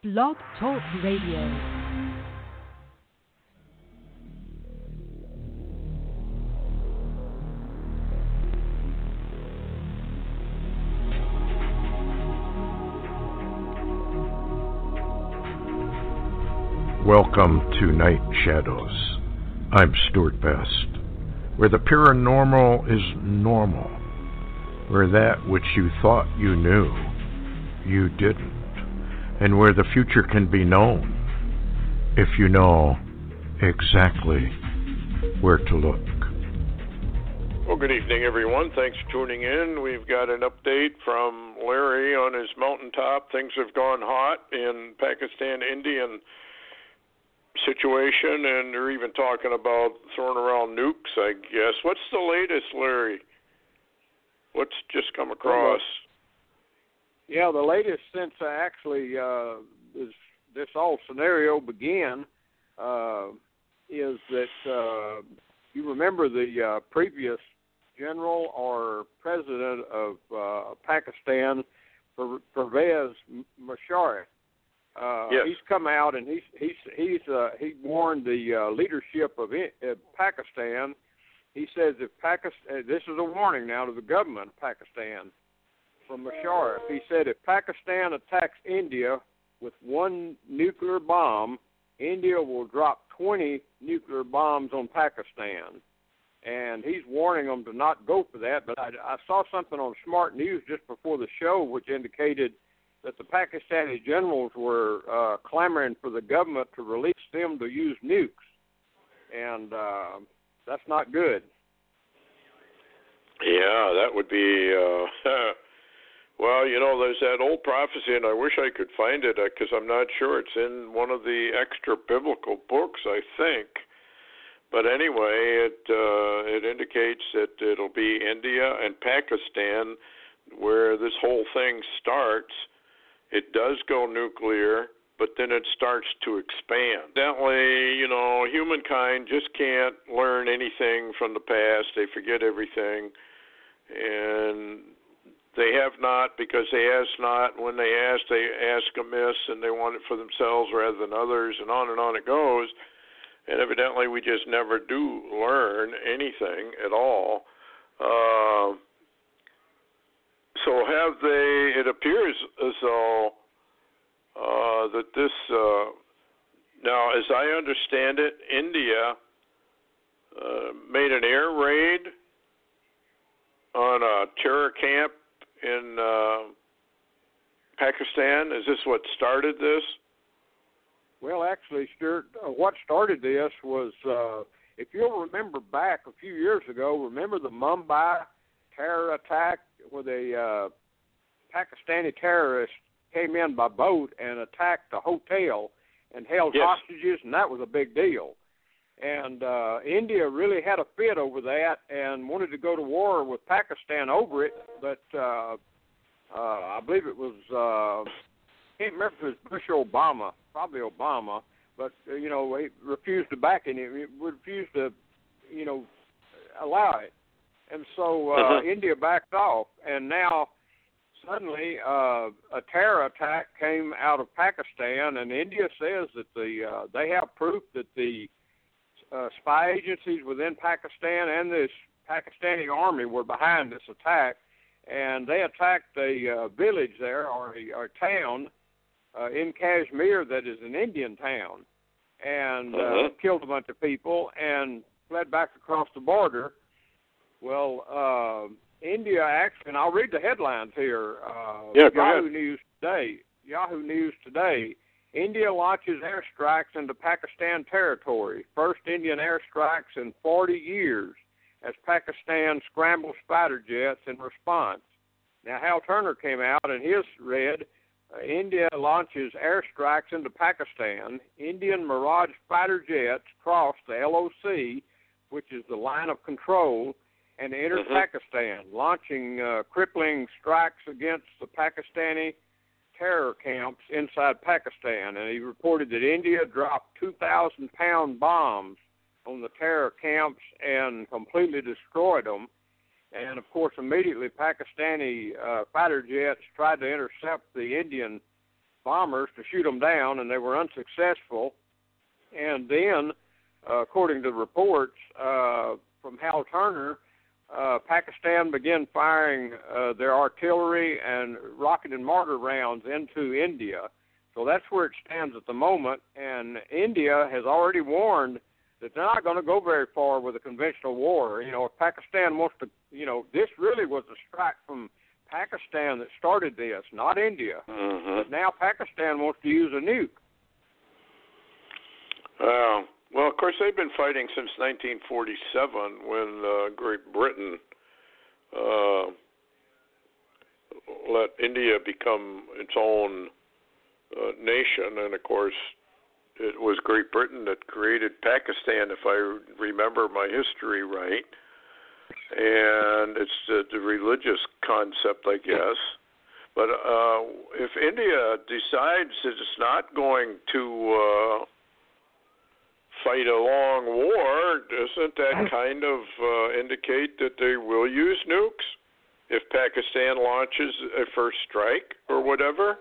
Blog Talk Radio. Welcome to Night Shadows. I'm Stuart Best, where the paranormal is normal, where that which you thought you knew, you didn't, and where the future can be known if you know exactly where to look. Well, good evening, everyone. Thanks for tuning in. We've got an update from Larry on his mountaintop. Things have gone hot in Pakistan, Indian situation, and they're even talking about throwing around nukes, I guess. What's the latest, Larry? What's just come across? Yeah, the latest since this whole scenario began is that you remember the previous general or president of Pakistan, Pervez Musharraf. Yes. He's come out and he warned the leadership of Pakistan. He says if Pakistan, this is a warning now to the government of Pakistan from Musharraf. He said if Pakistan attacks India with one nuclear bomb, India will drop 20 nuclear bombs on Pakistan. And he's warning them to not go for that. But I saw something on Smart News just before the show which indicated that the Pakistani generals were clamoring for the government to release them to use nukes. And that's not good. Yeah, that would be, well, you know, there's that old prophecy, and I wish I could find it because I'm not sure. It's in one of the extra biblical books, I think. But anyway, it indicates that it'll be India and Pakistan where this whole thing starts. It does go nuclear, but then it starts to expand. Evidently, you know, humankind just can't learn anything from the past. They forget everything. And they have not because they ask not. When they ask amiss, and they want it for themselves rather than others, and on it goes. And evidently we just never do learn anything at all. So have they, it appears as though that this, now as I understand it, India made an air raid on a terror camp in Pakistan. Is this what started this? Well, actually, Stuart, what started this was, if you'll remember back a few years ago, remember the Mumbai terror attack where the Pakistani terrorists came in by boat and attacked a hotel and held hostages, and that was a big deal. And India really had a fit over that and wanted to go to war with Pakistan over it, but I believe it was, I can't remember if it was Bush or Obama, probably Obama, but, you know, he refused to back it. He refused to, you know, allow it. And so India backed off, and now suddenly a terror attack came out of Pakistan, and India says that they have proof that the spy agencies within Pakistan and this Pakistani army were behind this attack, and they attacked a village there, or a town in Kashmir that is an Indian town, and killed a bunch of people and fled back across the border. Well, India actually, and I'll read the headlines here. Yahoo News Today. India launches airstrikes into Pakistan territory. First Indian airstrikes in 40 years as Pakistan scrambles fighter jets in response. Now, Hal Turner came out and his read, India launches airstrikes into Pakistan. Indian Mirage fighter jets cross the LOC, which is the line of control, and entered Pakistan, launching crippling strikes against the Pakistani terror camps inside Pakistan. And he reported that India dropped 2,000-pound bombs on the terror camps and completely destroyed them. And, of course, immediately Pakistani fighter jets tried to intercept the Indian bombers to shoot them down, and they were unsuccessful. And then, according to reports from Hal Turner, Pakistan began firing their artillery and rocket and mortar rounds into India. So that's where it stands at the moment. And India has already warned that they're not going to go very far with a conventional war. You know, if Pakistan wants to, you know, this really was a strike from Pakistan that started this, not India. Mm-hmm. But now Pakistan wants to use a nuke. Well, of course, they've been fighting since 1947 when Great Britain let India become its own nation. And, of course, it was Great Britain that created Pakistan, if I remember my history right. And it's the religious concept, I guess. But if India decides that it's not going to fight a long war, doesn't that kind of indicate that they will use nukes if Pakistan launches a first strike or whatever?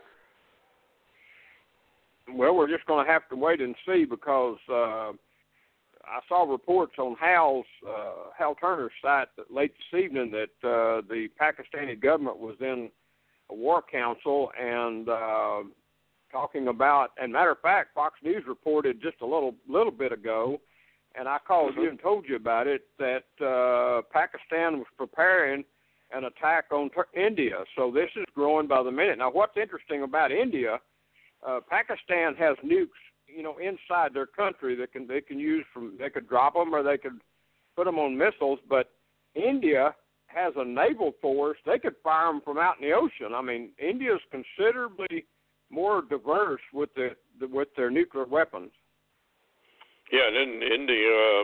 Well, we're just going to have to wait and see, because I saw reports on Hal Turner's site late this evening that the Pakistani government was in a war council and talking about, and matter of fact, Fox News reported just a little bit ago, and I called you and told you about it, that Pakistan was preparing an attack on India. So this is growing by the minute. Now, what's interesting about India, Pakistan has nukes, you know, inside their country that they can use they could drop them or they could put them on missiles, but India has a naval force. They could fire them from out in the ocean. I mean, India's considerably more diverse with their nuclear weapons. Yeah, and in India,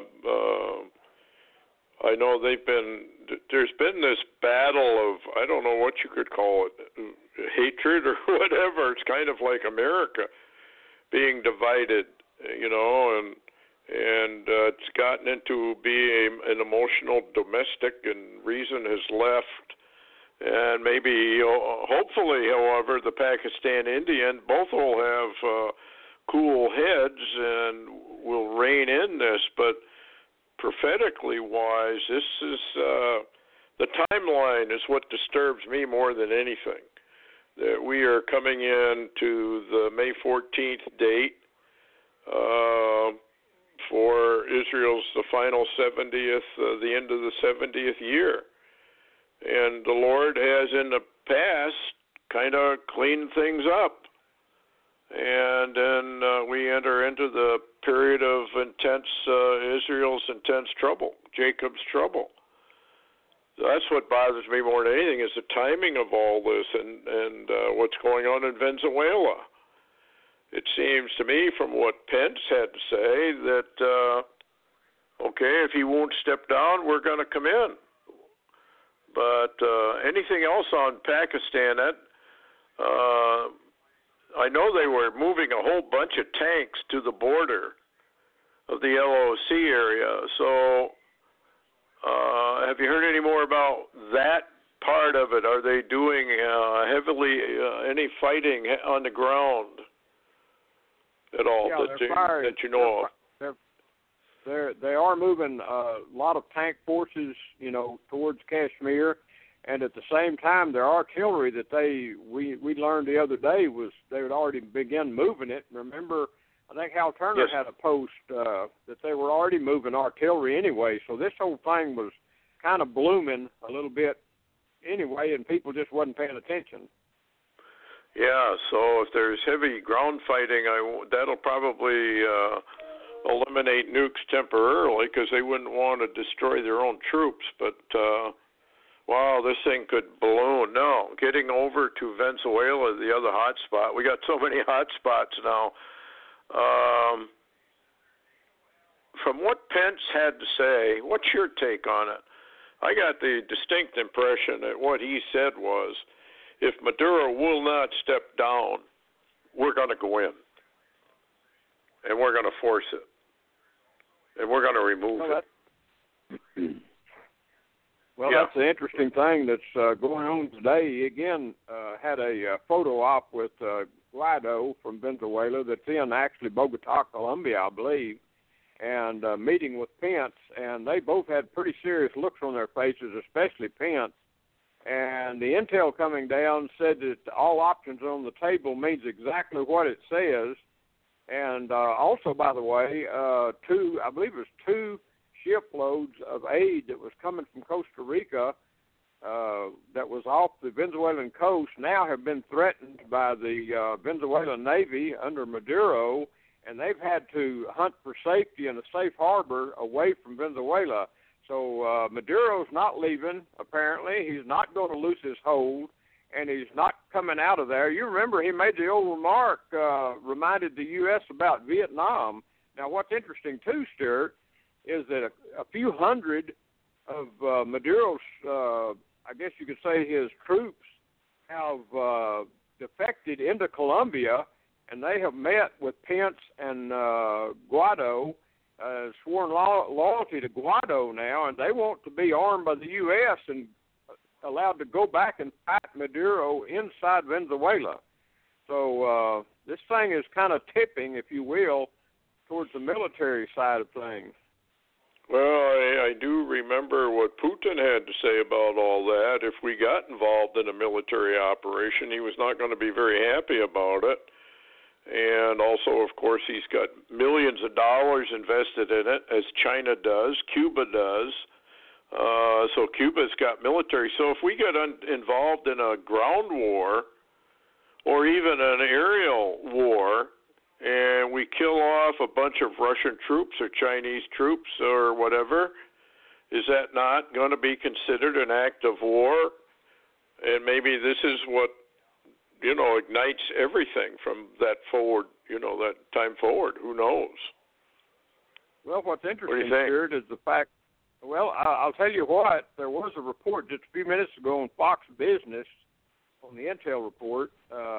I know there's been this battle of, I don't know what you could call it, hatred or whatever. It's kind of like America being divided, you know, and it's gotten into being an emotional domestic, and reason has left. And maybe, hopefully, however, the Pakistan-Indian both will have cool heads and will rein in this. But prophetically wise, this is the timeline is what disturbs me more than anything. That we are coming into the May 14th date for Israel's the final 70th, the end of the 70th year. And the Lord has in the past kind of cleaned things up. And then we enter into the period of Israel's intense trouble, Jacob's trouble. That's what bothers me more than anything, is the timing of all this and what's going on in Venezuela. It seems to me, from what Pence had to say, that, okay, if he won't step down, we're going to come in. But anything else on Pakistan, I know they were moving a whole bunch of tanks to the border of the LOC area. So have you heard any more about that part of it? Are they doing heavily any fighting on the ground at all that you know of? They are moving a lot of tank forces, you know, towards Kashmir, and at the same time, their artillery that we learned the other day was they had already begun moving it. Remember, I think Hal Turner had a post that they were already moving artillery anyway. So this whole thing was kind of blooming a little bit anyway, and people just wasn't paying attention. Yeah. So if there's heavy ground fighting, that'll probably eliminate nukes temporarily, because they wouldn't want to destroy their own troops. But wow, this thing could balloon. No, getting over to Venezuela, the other hot spot. We got so many hot spots now. From what Pence had to say, what's your take on it? I got the distinct impression that what he said was, if Maduro will not step down, we're going to go in. And we're going to force it. And we're going to remove it. Well, that's the interesting thing that's going on today. He again had a photo op with Guaido from Venezuela that's in actually Bogota, Colombia, I believe, and meeting with Pence, and they both had pretty serious looks on their faces, especially Pence. And the intel coming down said that all options on the table means exactly what it says. And also, by the way, I believe it was 2 shiploads of aid that was coming from Costa Rica that was off the Venezuelan coast now have been threatened by the Venezuelan Navy under Maduro, and they've had to hunt for safety in a safe harbor away from Venezuela. So Maduro's not leaving, apparently. He's not going to lose his hold, and he's not coming out of there. You remember he made the old remark, reminded the U.S. about Vietnam. Now, what's interesting, too, Stuart, is that a few hundred of Maduro's, I guess you could say his troops, have defected into Colombia, and they have met with Pence and Guaido, sworn loyalty to Guaido now, and they want to be armed by the U.S. and allowed to go back and fight Maduro inside Venezuela. So this thing is kind of tipping, if you will, towards the military side of things. Well, I do remember what Putin had to say about all that. If we got involved in a military operation, he was not going to be very happy about it. And also, of course, he's got millions of dollars invested in it, as China does, Cuba does. So Cuba's got military. So if we get involved in a ground war or even an aerial war, and we kill off a bunch of Russian troops or Chinese troops or whatever, is that not going to be considered an act of war? And maybe this is what, ignites everything from that forward, that time forward. Who knows? Well, what's interesting, Stuart, is the fact, I'll tell you what, there was a report just a few minutes ago on Fox Business, on the intel report,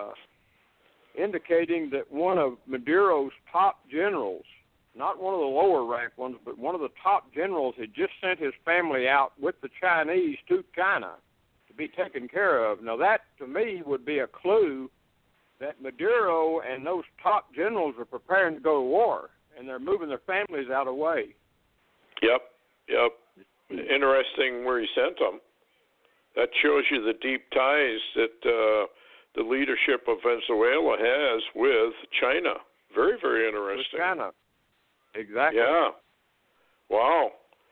indicating that one of Maduro's top generals, not one of the lower ranked ones, but one of the top generals had just sent his family out with the Chinese to China to be taken care of. Now that, to me, would be a clue that Maduro and those top generals are preparing to go to war, and they're moving their families out of the way. Yep. Interesting where he sent them. That shows you the deep ties that the leadership of Venezuela has with China. Very, very interesting. With China. Exactly. Yeah. Wow.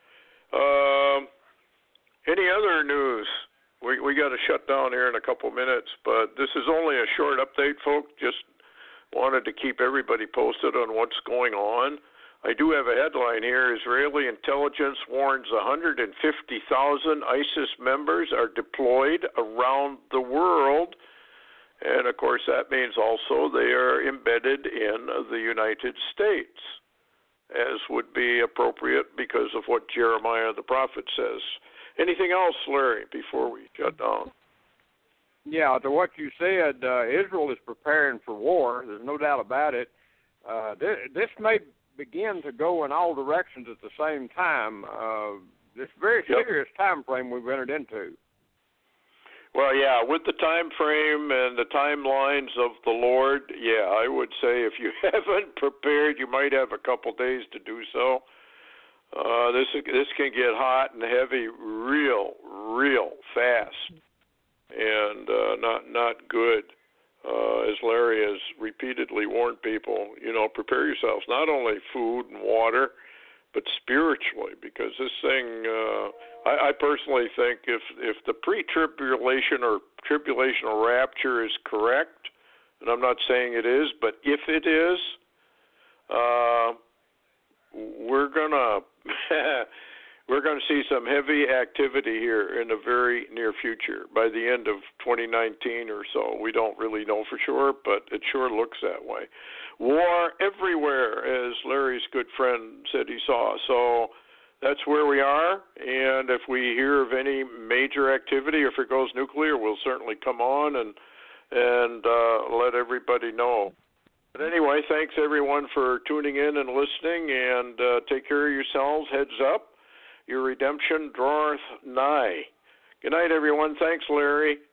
Any other news? We got to shut down here in a couple minutes, but this is only a short update, folks. Just wanted to keep everybody posted on what's going on. I do have a headline here. Israeli intelligence warns 150,000 ISIS members are deployed around the world. And, of course, that means also they are embedded in the United States, as would be appropriate because of what Jeremiah the prophet says. Anything else, Larry, before we shut down? Yeah, to what you said, Israel is preparing for war. There's no doubt about it. This may begin to go in all directions at the same time. This very serious time frame we've entered into. Well, yeah, with the time frame and the timelines of the Lord, I would say if you haven't prepared, you might have a couple days to do so. This can get hot and heavy real fast, and not good. As Larry has repeatedly warned people, prepare yourselves, not only food and water, but spiritually, because this thing, I personally think if the pre-tribulation or tribulational rapture is correct, and I'm not saying it is, but if it is, we're gonna see some heavy activity here in the very near future, by the end of 2019 or so. We don't really know for sure, but it sure looks that way. War everywhere, as Larry's good friend said he saw. So that's where we are, and if we hear of any major activity, or if it goes nuclear, we'll certainly come on and let everybody know. But anyway, thanks everyone for tuning in and listening, and take care of yourselves. Heads up, your redemption draweth nigh. Good night, everyone. Thanks, Larry.